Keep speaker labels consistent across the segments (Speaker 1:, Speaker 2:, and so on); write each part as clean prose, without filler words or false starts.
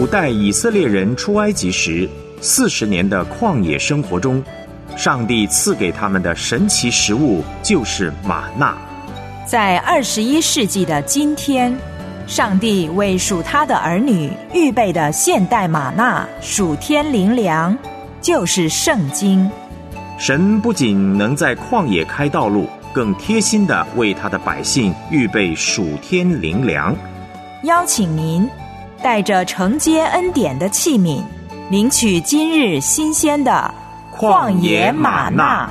Speaker 1: 古代以色列人出埃及时40年的旷野生活中，上帝赐给他们的神奇食物就是玛纳。
Speaker 2: 在21世纪的今天，上帝为属他的儿女预备的现代玛纳属天灵粮，就是圣经。
Speaker 1: 神不仅能在旷野开道路，更贴心地为他的百姓预备属天灵粮。
Speaker 2: 邀请您带着承接恩典的器皿，领取今日新鲜的旷野玛纳。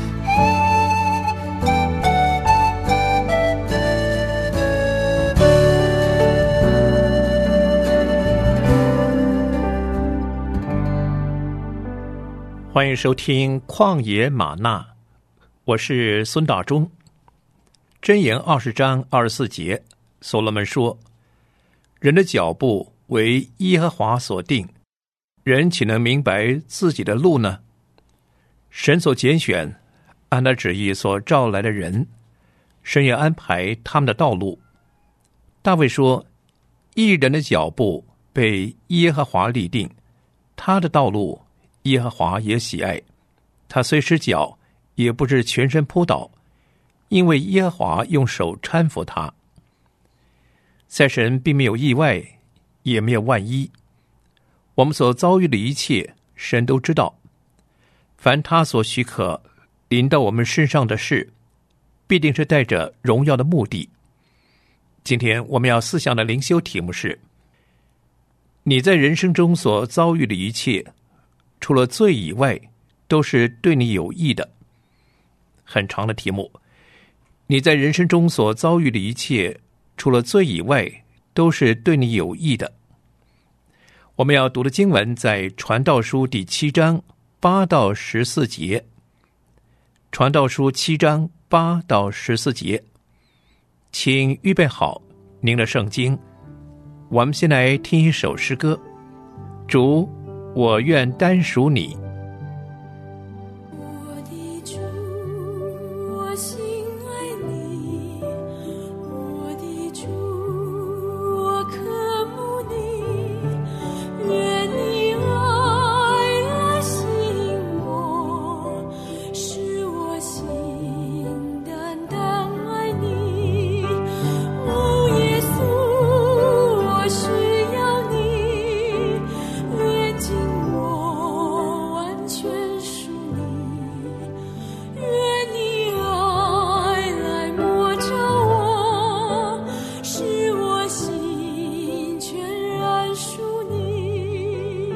Speaker 3: 欢迎收听旷野玛纳，我是孙大中。箴言20章24节，所罗门说：人的脚步为耶和华所定，人岂能明白自己的路呢？神所拣选，按他旨意所召来的人，神也安排他们的道路。大卫说：义人的脚步被耶和华立定，他的道路耶和华也喜爱，他虽失脚，也不至全身扑倒，因为耶和华用手搀扶他。在神并没有意外，也没有万一。我们所遭遇的一切，神都知道。凡他所许可临到我们身上的事，必定是带着荣耀的目的。今天我们要思想的灵修题目是：你在人生中所遭遇的一切，除了罪以外，都是对你有益的。很长的题目。你在人生中所遭遇的一切，除了罪以外，都是对你有益的。我们要读的经文在传道书第7章8到14节。传道书7章8到14节，请预备好您的圣经。我们先来听一首诗歌：主，我愿单属你。
Speaker 4: 我的主，我心爱你，我的主，我渴慕你，愿你爱来吸引我，使我心单单爱你。哦，耶稣，我需要你，炼净我，完全属你。愿你爱来摸着我，使我心全然属你。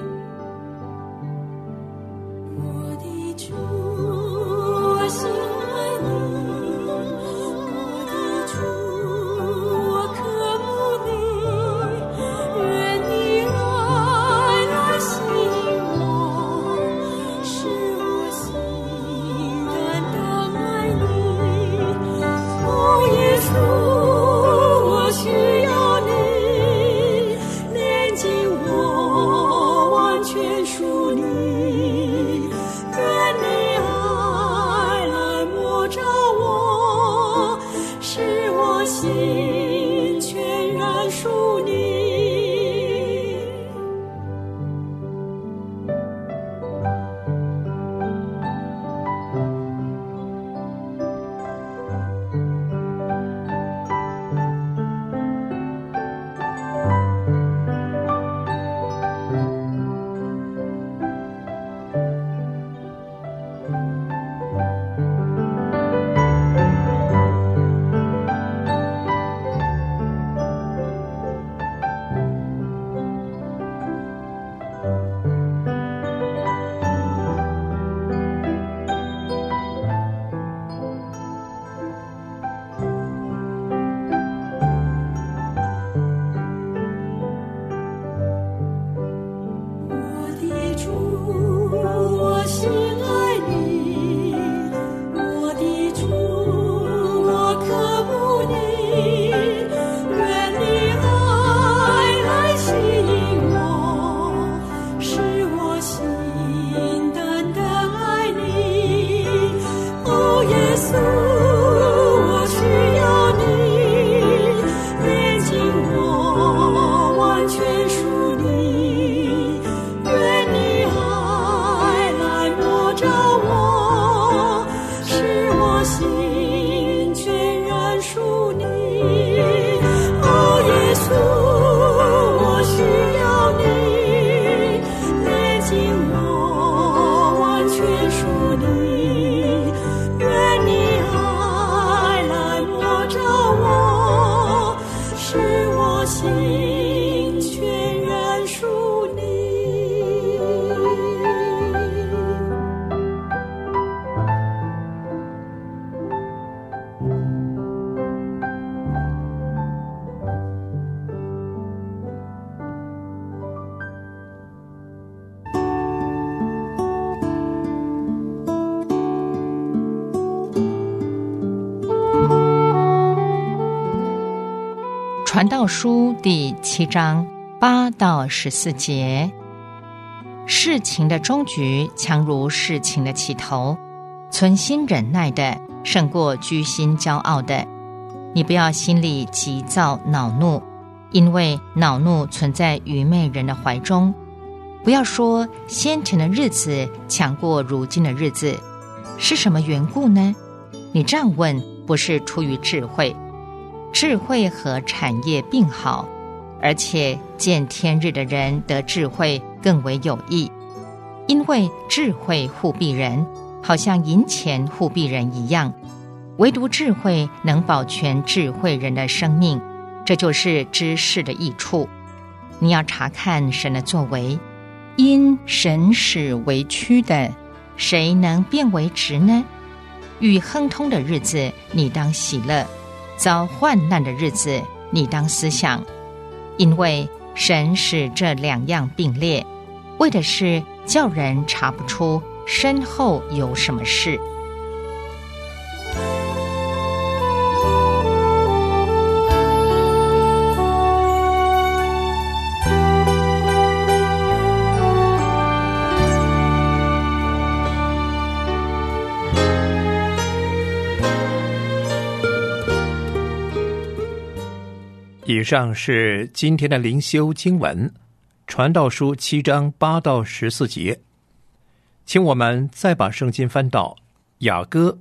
Speaker 4: 我的主，我心爱你，我的主，我渴慕你，愿你爱来吸引我，使我心单单爱你。哦，耶稣，我需要你，炼净我，完全属你。愿你爱来摸着我，使我心全然属你。 心全然属你。哦，耶稣，我需要你，炼净我，完全属你。愿你爱来摸着我，使我心全然属你。
Speaker 5: 传道书第7章8到14节，事情的终局强如事情的起头，存心忍耐的胜过居心骄傲的。你不要心里急躁恼怒，因为恼怒存在愚昧人的怀中。不要说先前的日子强过如今的日子，是什么缘故呢？你这样问，不是出于智慧。智慧和产业并好，而且见天日的人得智慧更为有益，因为智慧护庇人，好像银钱护庇人一样，唯独智慧能保全智慧人的生命，这就是知识的益处。你要查看神的作为，因神使为曲的，谁能变为直呢？遇亨通的日子，你当喜乐；遭患难的日子，你当思想，因为神使这2样并列，为的是叫人查不出身后有什么事。
Speaker 3: 以上是今天的灵修经文，传道书7章8到14节。请我们再把圣经翻到雅歌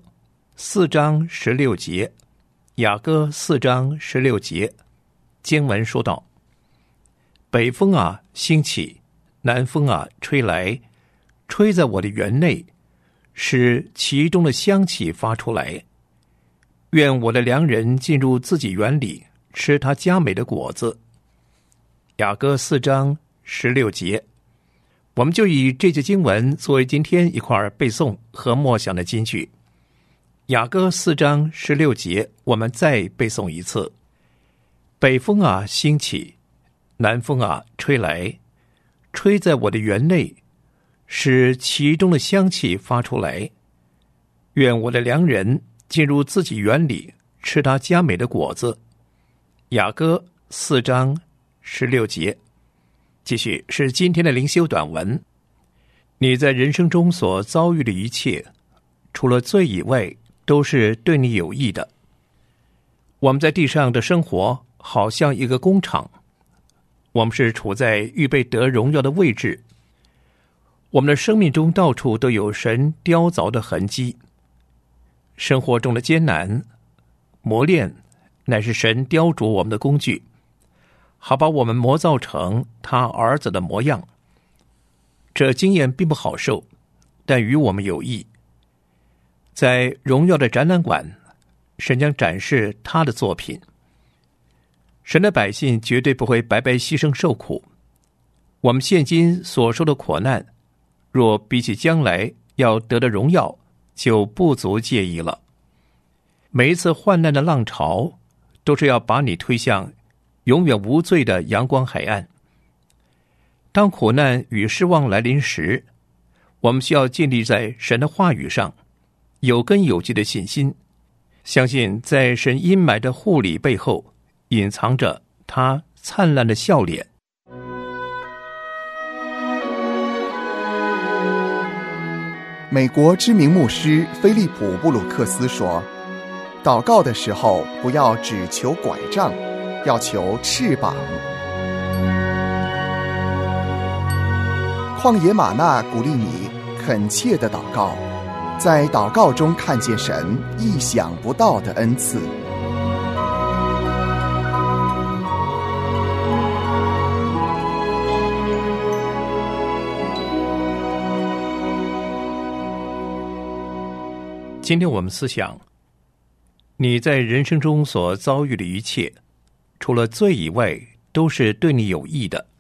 Speaker 3: 4章16节。雅歌4章16节，经文说道：北风啊兴起，南风啊吹来，吹在我的园内，使其中的香气发出来。愿我的良人进入自己园里，吃他佳美的果子。雅歌4章16节，我们就以这节经文作为今天一块背诵和默想的金句。雅歌4章16节，我们再背诵一次：北风啊兴起，南风啊吹来，吹在我的园内，使其中的香气发出来。愿我的良人进入自己园里，吃他佳美的果子。雅歌4章16节。继续是今天的灵修短文。你在人生中所遭遇的一切，除了罪以外，都是对你有益的。我们在地上的生活好像一个工厂，我们是处在预备得荣耀的位置。我们的生命中到处都有神雕凿的痕迹。生活中的艰难磨练乃是神雕琢我们的工具，好把我们磨造成他儿子的模样。这经验并不好受，但与我们有益。在荣耀的展览馆，神将展示他的作品。神的百姓绝对不会白白牺牲受苦。我们现今所受的苦难，若比起将来要得的荣耀，就不足介意了。每一次患难的浪潮，都是要把你推向永远无罪的阳光海岸。当苦难与失望来临时，我们需要建立在神的话语上，有根有基的信心，相信在神阴霾的护理背后，隐藏着他灿烂的笑脸。
Speaker 6: 美国知名牧师菲利普·布鲁克斯说，祷告的时候不要只求拐杖，要求翅膀。旷野吗哪鼓励你恳切的祷告， 在祷告中看见神意想不到的恩赐。
Speaker 3: 今天我们思想，你在人生中所遭遇的一切，除了罪以外，都是对你有益的。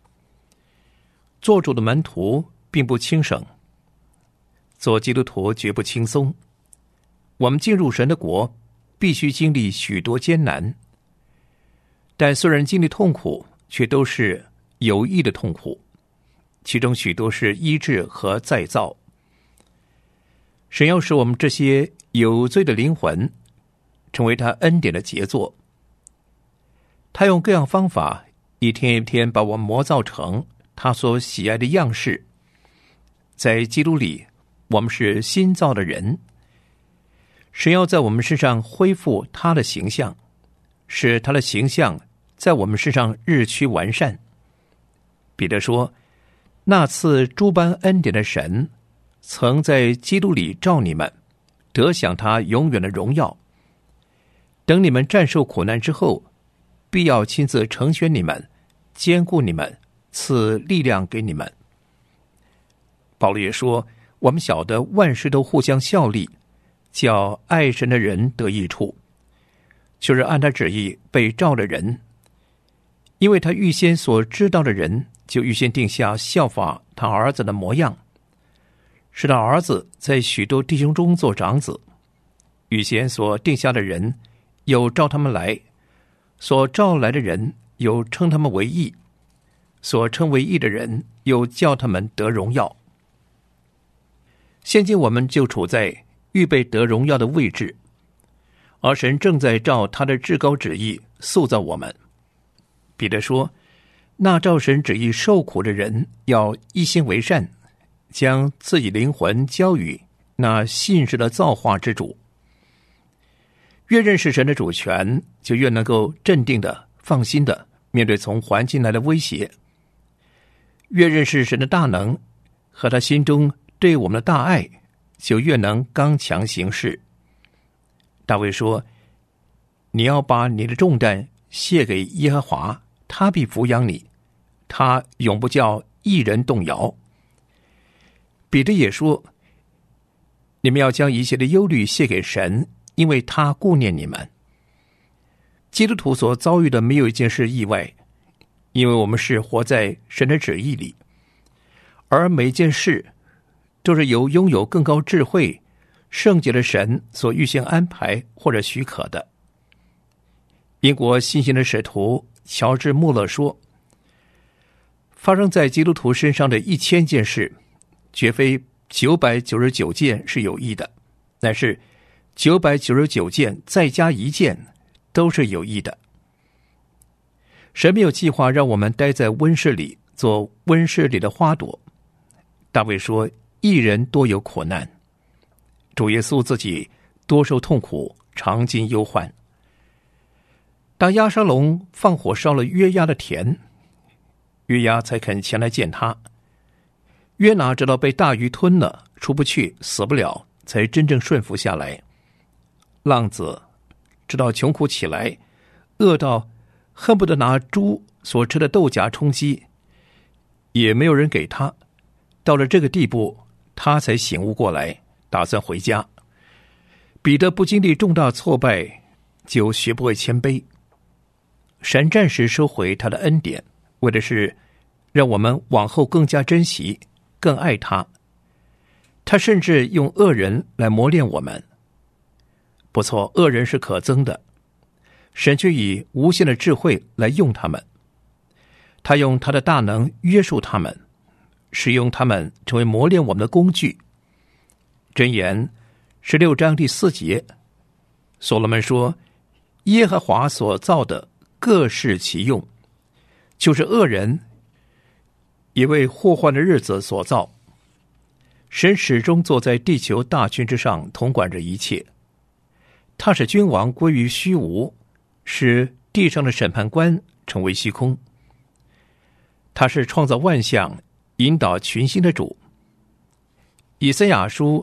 Speaker 3: 做主的门徒并不轻省，做基督徒绝不轻松。我们进入神的国，必须经历许多艰难，但虽然经历痛苦，却都是有益的痛苦，其中许多是医治和再造。神要使我们这些有罪的灵魂成为他恩典的杰作，他用各样方法一天一天把我们磨造成他所喜爱的样式。在基督里，我们是新造的人，神要在我们身上恢复他的形象，使他的形象在我们身上日趋完善。彼得说，那赐诸般恩典的神曾在基督里召你们，得享他永远的荣耀。等你们战胜苦难之后，必要亲自成全你们，坚固你们，赐力量给你们。保罗也说，我们晓得万事都互相效力，叫爱神的人得益处，就是按他旨意被召的人。因为他预先所知道的人，就预先定下效法他儿子的模样，使他儿子在许多弟兄中做长子。预先所定下的人，有召他们来；所召来的人，有称他们为义；所称为义的人，有叫他们得荣耀。现今我们就处在预备得荣耀的位置，而神正在照他的至高旨意塑造我们。彼得说，那照神旨意受苦的人，要一心为善，将自己灵魂交予那信实的造化之主。越认识神的主权，就越能够镇定的、放心的面对从环境来的威胁。越认识神的大能和他心中对我们的大爱，就越能刚强行事。大卫说，你要把你的重担卸给耶和华，他必抚养你，他永不叫一人动摇。彼得也说，你们要将一切的忧虑卸给神，因为他顾念你们。基督徒所遭遇的没有一件事意外，因为我们是活在神的旨意里，而每一件事都是由拥有更高智慧、圣洁的神所预先安排或者许可的。英国新兴的使徒乔治·穆勒说，发生在基督徒身上的1000件事，绝非999件是有益的，乃是999件再加1件都是有益的。神没有计划让我们待在温室里做温室里的花朵。大卫说，一人多有苦难，主耶稣自己多受痛苦，常经忧患。当押沙龙放火烧了约押的田，约押才肯前来见他。约拿直到被大鱼吞了，出不去，死不了，才真正顺服下来。浪子直到穷苦起来，饿到恨不得拿猪所吃的豆荚充饥，也没有人给他。到了这个地步，他才醒悟过来，打算回家。彼得不经历重大挫败，就学不会谦卑。神暂时收回他的恩典，为的是让我们往后更加珍惜、更爱他。他甚至用恶人来磨练我们。不错，恶人是可憎的，神却以无限的智慧来用他们。他用他的大能约束他们，使用他们成为磨练我们的工具。箴言16章第4节，所罗门说，耶和华所造的各适其用，就是恶人也为祸患的日子所造。神始终坐在地球大军之上，统管着一切。他使君王归于虚无，使地上的审判官成为虚空。他是创造万象、引导群星的主。以赛亚书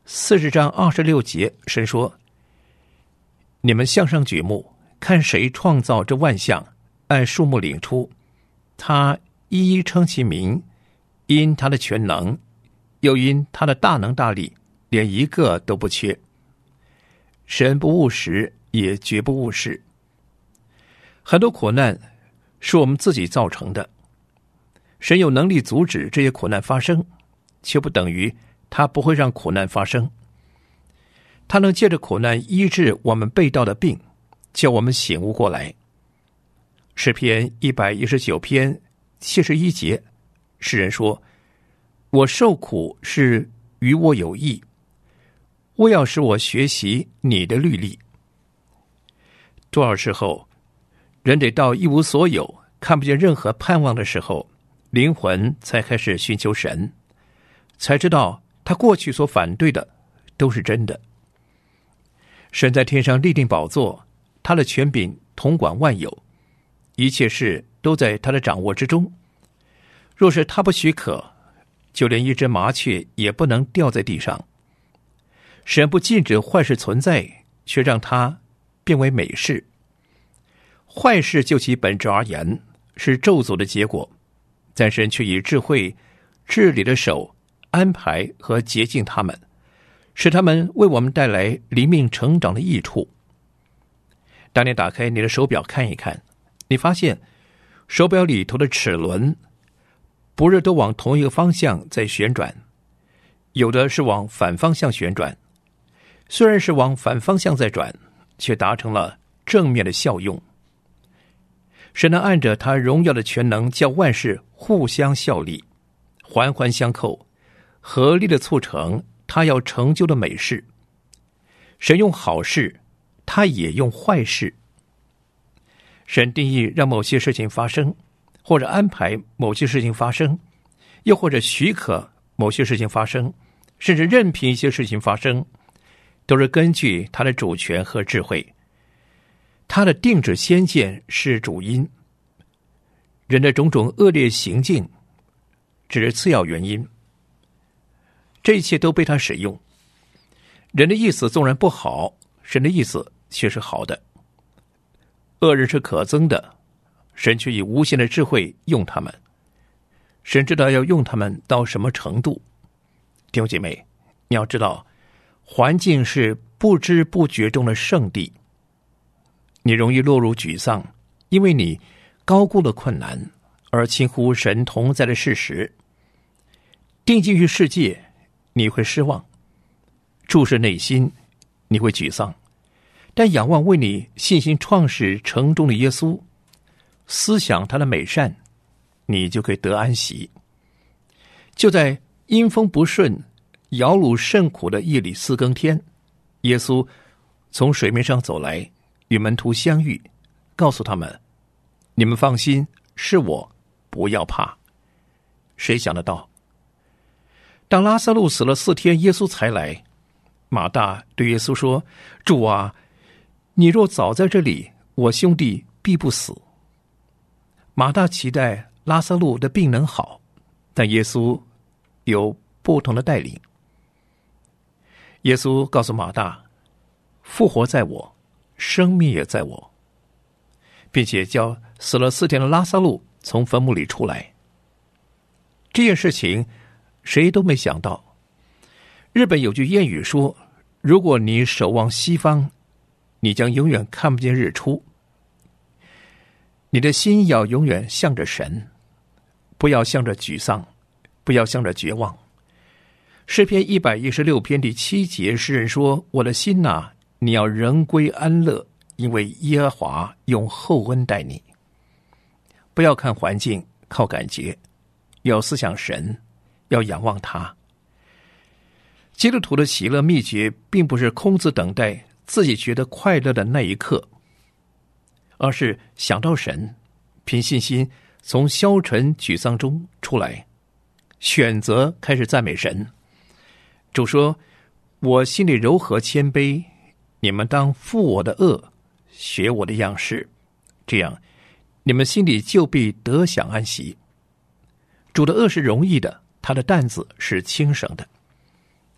Speaker 3: 40章26节，神说：你们向上举目，看谁创造这万象，按数目领出，他一一称其名，因他的全能，又因他的大能大力，连一个都不缺。神不误时，也绝不误事。很多苦难是我们自己造成的，神有能力阻止这些苦难发生，却不等于他不会让苦难发生。他能借着苦难医治我们背道的病，叫我们醒悟过来。诗篇119篇71节，诗人说：我受苦是与我有益，我要使我学习你的律例。多少时候，人得到一无所有，看不见任何盼望的时候，灵魂才开始寻求神，才知道他过去所反对的都是真的。神在天上立定宝座，他的权柄统管万有，一切事都在他的掌握之中。若是他不许可，就连一只麻雀也不能掉在地上。神不禁止坏事存在，却让它变为美事。坏事就其本质而言是咒诅的结果，但神却以智慧治理的手安排和洁净他们，使他们为我们带来灵命成长的益处。当你打开你的手表看一看，你发现手表里头的齿轮不是都往同一个方向在旋转，有的是往反方向旋转。虽然是往反方向在转，却达成了正面的效用。神能按着他荣耀的全能，叫万事互相效力，环环相扣，合力的促成他要成就的美事。神用好事，他也用坏事。神定义让某些事情发生，或者安排某些事情发生，又或者许可某些事情发生，甚至任凭一些事情发生，都是根据他的主权和智慧。他的定旨先见是主因，人的种种恶劣行径只是次要原因。这一切都被他使用。人的意思纵然不好，神的意思却是好的。恶人是可憎的，神却以无限的智慧用他们。神知道要用他们到什么程度。弟兄姐妹，你要知道，环境是不知不觉中的圣地。你容易落入沮丧，因为你高估了困难，而轻忽神同在的事实。定睛于世界，你会失望；注视内心，你会沮丧。但仰望为你信心创始成终的耶稣，思想他的美善，你就可以得安息。就在阴风不顺、摇橹甚苦的夜里4更天，耶稣从水面上走来，与门徒相遇，告诉他们：你们放心，是我，不要怕。谁想得到，当拉撒路死了4天，耶稣才来。马大对耶稣说：主啊，你若早在这里，我兄弟必不死。马大期待拉撒路的病能好，但耶稣有不同的带领。耶稣告诉马大：复活在我，生命也在我，并且叫死了4天的拉撒路从坟墓里出来。这件事情谁都没想到。日本有句谚语说：如果你守望西方，你将永远看不见日出。你的心要永远向着神，不要向着沮丧，不要向着绝望。诗篇116篇第7节，诗人说：我的心哪，你要仍归安乐，因为耶和华用厚恩待你。不要看环境，靠感觉，要思想神，要仰望他。基督徒的喜乐秘诀并不是空自等待自己觉得快乐的那一刻，而是想到神，凭信心从消沉沮丧中出来，选择开始赞美神。主说：我心里柔和谦卑，你们当负我的恶，学我的样式，这样你们心里就必得享安息。主的恶是容易的，他的担子是轻省的。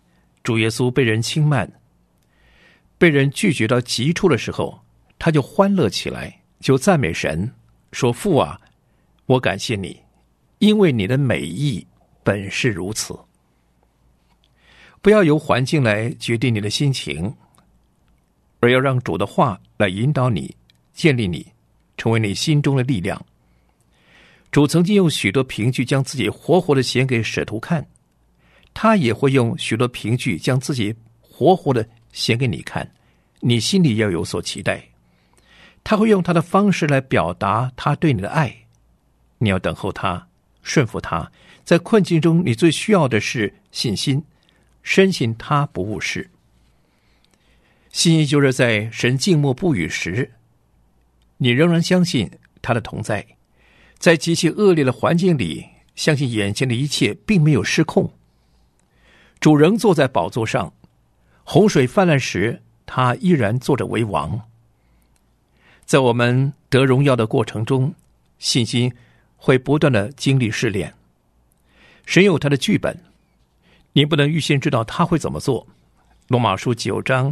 Speaker 3: 主耶稣被人轻慢，被人拒绝到极处的时候，他就欢乐起来，就赞美神，说：父啊，我感谢你，因为你的美意本是如此。不要由环境来决定你的心情，而要让主的话来引导你，建立你，成为你心中的力量。主曾经用许多凭据将自己活活的显给使徒看，他也会用许多凭据将自己活活的显给你看，你心里要有所期待。他会用他的方式来表达他对你的爱，你要等候他，顺服他。在困境中，你最需要的是信心，深信他不误事。信心就是在神静默不语时，你仍然相信他的同在，在极其恶劣的环境里，相信眼前的一切并没有失控。主仍坐在宝座上，洪水泛滥时，他依然坐着为王。在我们得荣耀的过程中，信心会不断的经历试炼。神有他的剧本，你不能预先知道他会怎么做。罗马书9章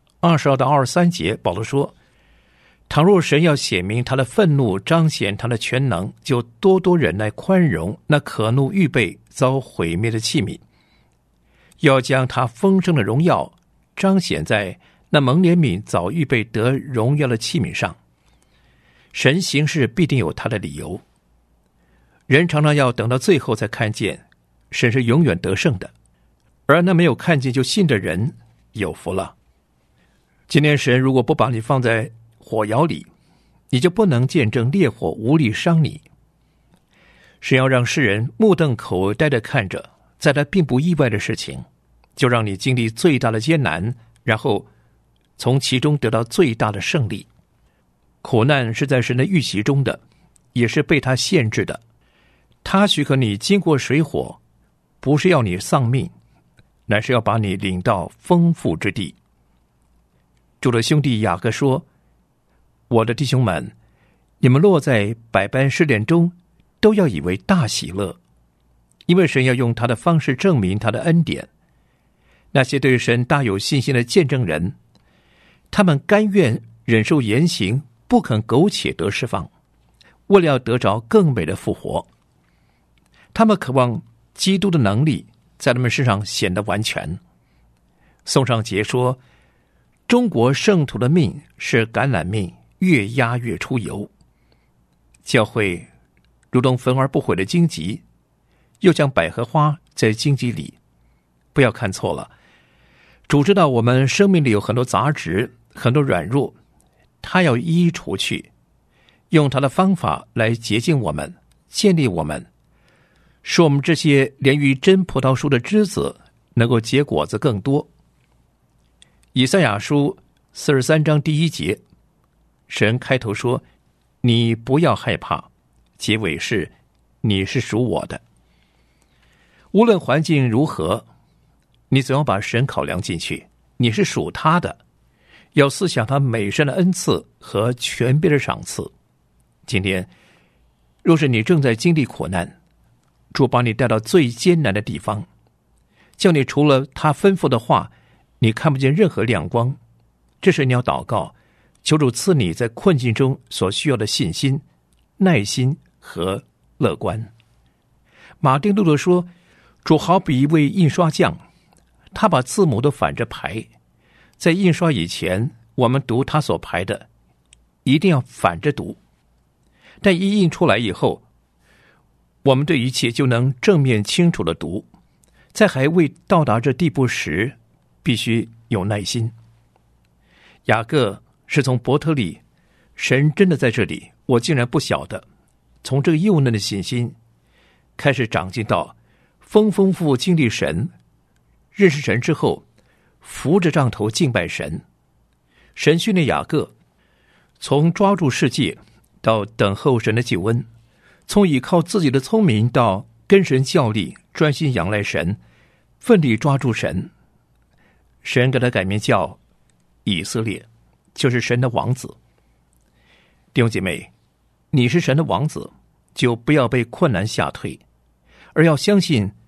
Speaker 3: 22到23节，保罗说：倘若神要显明他的愤怒，彰显他的全能，就多多忍耐宽容那可怒预备遭毁灭的器皿，要将他丰盛的荣耀彰显在那蒙怜悯早预备得荣耀的器皿上。神行事必定有他的理由，人常常要等到最后才看见，神是永远得胜的，而那没有看见就信的人有福了。今天神如果不把你放在火窑里，你就不能见证烈火无力伤你。神要让世人目瞪口呆地看着，在他并不意外的事情，就让你经历最大的艰难，然后从其中得到最大的胜利。苦难是在神的预习中的，也是被他限制的。他许可你经过水火，不是要你丧命，乃是要把你领到丰富之地。主的兄弟雅各说：我的弟兄们，你们落在百般试炼中，都要以为大喜乐，因为神要用他的方式证明他的恩典。那些对神大有信心的见证人，他们甘愿忍受严刑，不肯苟且得释放，为了要得着更美的复活。他们渴望基督的能力在他们身上显得完全。宋尚节说：中国圣徒的命是橄榄命，越压越出油。教会如同焚而不毁的荆棘，又像百合花在荆棘里。不要看错了，主知道我们生命里有很多杂质，很多软弱，他要一一除去，用他的方法来洁净我们，建立我们，使我们这些连于真葡萄树的枝子能够结果子更多。以赛亚书43章第1节，神开头说：你不要害怕，结尾是你是属我的。无论环境如何，你总要把神考量进去，你是属他的，要思想他美善的恩赐和权柄的赏赐。今天若是你正在经历苦难，主把你带到最艰难的地方，叫你除了他吩咐的话，你看不见任何亮光。这时你要祷告，求主赐你在困境中所需要的信心、耐心和乐观。马丁路德说，主好比一位印刷匠，他把字母都反着排。在印刷以前，我们读他所排的一定要反着读，但一印出来以后，我们对一切就能正面清楚地读。在还未到达这地步时，必须有耐心。雅各是从伯特利，神真的在这里，我竟然不晓得。从这个幼嫩的信心开始长进到丰富经历神，认识神之后，扶着杖头敬拜神。神训练雅各，从抓住世界到等候神的救恩，从依靠自己的聪明到跟神较力，专心仰赖神，奋力抓住神。神给他改名叫以色列，就是神的王子。弟兄姐妹，你是神的王子，就不要被困难吓退，而要相信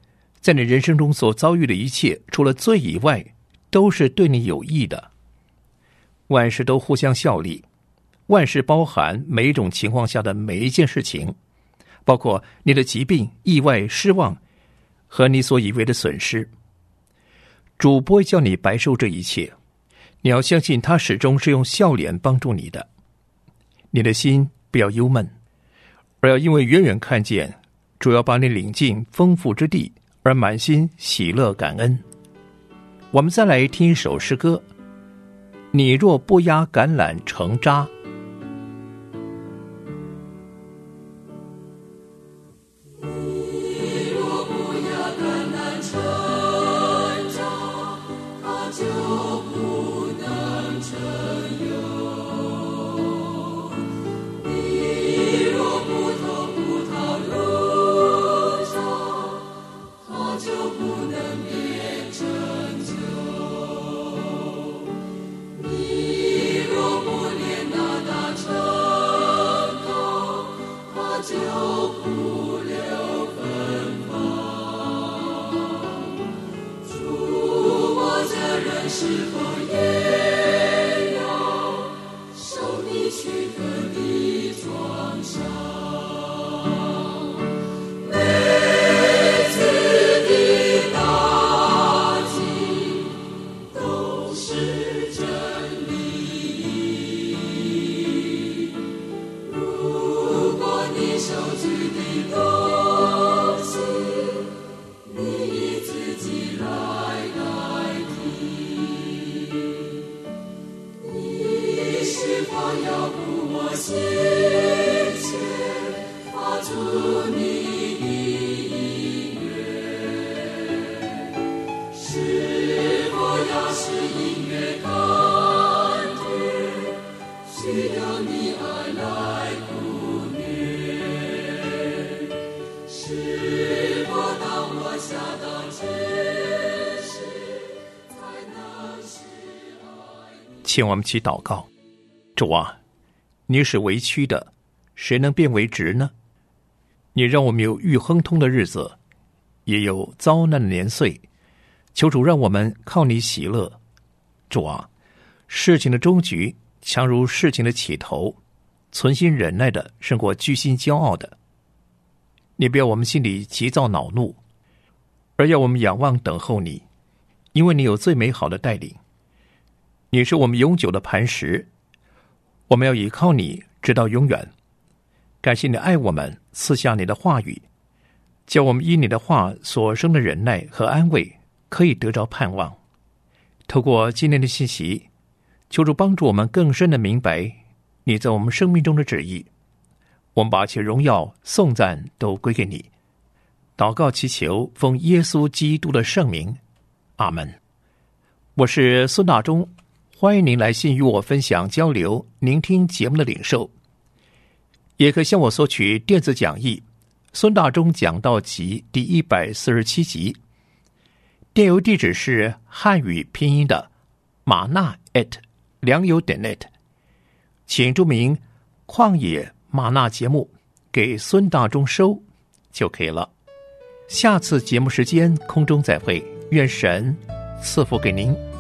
Speaker 3: 在你人生中所遭遇的一切，除了罪以外，都是对你有益的。万事都互相效力，万事包含每一种情况下的每一件事情，包括你的疾病、意外、失望和你所以为的损失。主不会叫你白受这一切，你要相信他始终是用笑脸帮助你的。你的心不要忧闷，而要因为远远看见主要把你领进丰富之地，而满心喜乐感恩。我们再来听一首诗歌，你若不压橄榄成渣。请我们起祷告。主啊，你是为曲的，谁能变为直呢？你让我们有欲亨通的日子，也有遭难的年岁，求主让我们靠你喜乐。主啊，事情的终局强如事情的起头，存心忍耐的胜过居心骄傲的。你不要我们心里急躁恼怒，而要我们仰望等候你，因为你有最美好的带领。你是我们永久的磐石，我们要依靠你直到永远。感谢你爱我们，赐下你的话语，叫我们因你的话所生的忍耐和安慰可以得着盼望。透过今天的信息，求主帮助我们更深的明白你在我们生命中的旨意。我们把一切荣耀颂赞都归给你。祷告祈求奉耶稣基督的圣名，阿们。我是孙大中，欢迎您来信与我分享交流您听节目的领受，也可向我索取电子讲义孙大中讲道集第147集，电邮地址是汉语拼音的马纳良友.net， 请注明旷野马纳节目给孙大中收就可以了。下次节目时间空中再会，愿神赐福给您。